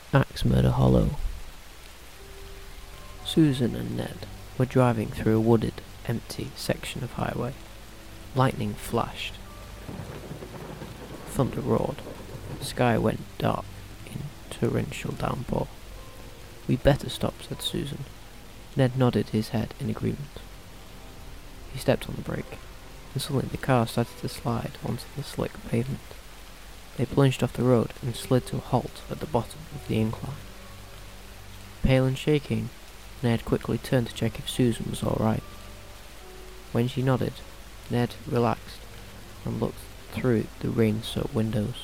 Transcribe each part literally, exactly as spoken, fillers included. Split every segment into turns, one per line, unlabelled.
Axe Murder Hollow. Susan and Ned were driving through a wooded, empty section of highway. Lightning flashed. Thunder roared. The sky went dark in torrential downpour. "We'd better stop," said Susan. Ned nodded his head in agreement. He stepped on the brake, and suddenly the car started to slide onto the slick pavement. They plunged off the road and slid to a halt at the bottom of the incline. Pale and shaking, Ned quickly turned to check if Susan was all right. When she nodded, Ned relaxed and looked through the rain-soaked windows.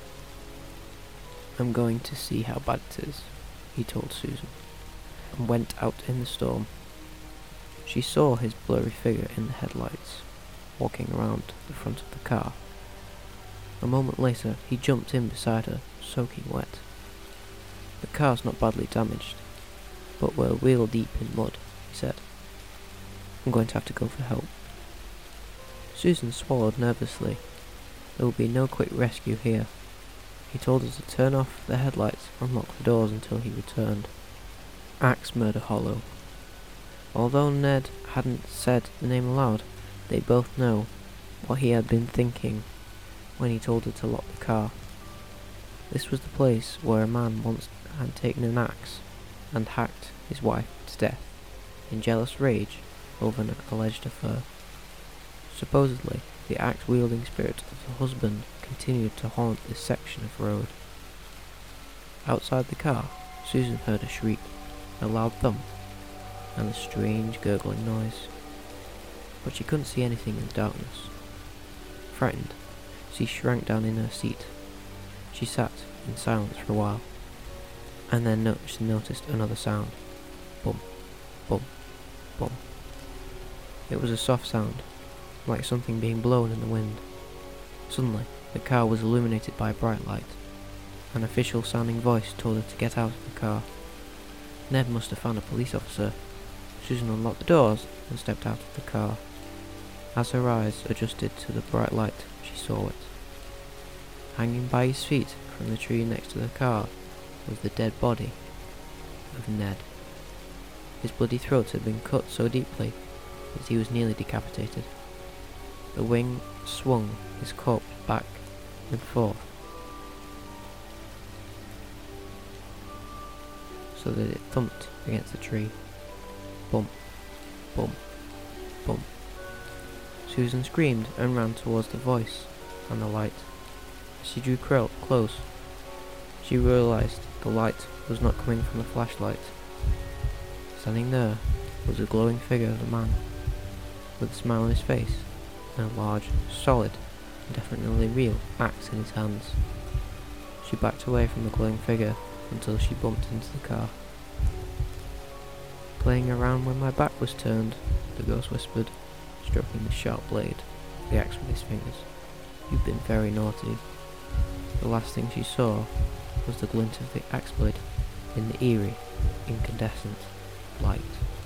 "I'm going to see how bad it is," he told Susan, and went out in the storm. She saw his blurry figure in the headlights, walking around the front of the car. A moment later, he jumped in beside her, soaking wet. "The car's not badly damaged, but we're wheel deep in mud," he said. "I'm going to have to go for help." Susan swallowed nervously. There would be no quick rescue here. He told her to turn off the headlights and lock the doors until he returned. Axe Murder Hollow. Although Ned hadn't said the name aloud, they both know what he had been thinking when he told her to lock the car. This was the place where a man once had taken an axe and hacked his wife to death in jealous rage over an alleged affair. Supposedly, the axe-wielding spirit of the husband continued to haunt this section of road. Outside the car, Susan heard a shriek, a loud thump, and a strange gurgling noise. But she couldn't see anything in the darkness. Frightened, she shrank down in her seat. She sat in silence for a while, and then no- she noticed another sound. Bum, bum, bum. It was a soft sound, like something being blown in the wind. Suddenly, the car was illuminated by a bright light. An official-sounding voice told her to get out of the car. Ned must have found a police officer. Susan unlocked the doors and stepped out of the car. As her eyes adjusted to the bright light, she saw it. Hanging by his feet from the tree next to the car was the dead body of Ned. His bloody throat had been cut so deeply that he was nearly decapitated. The wing swung his corpse back and forth so that it thumped against the tree. Bump, bump, bump. Susan screamed and ran towards the voice and the light. As she drew cro- close, she realized the light was not coming from the flashlight. Standing there was a glowing figure of a man, with a smile on his face and a large, solid, and definitely real axe in his hands. She backed away from the glowing figure until she bumped into the car. "Playing around when my back was turned," the ghost whispered, stroking the sharp blade of the axe with his fingers. "You've been very naughty." The last thing she saw was the glint of the axe blade in the eerie, incandescent light.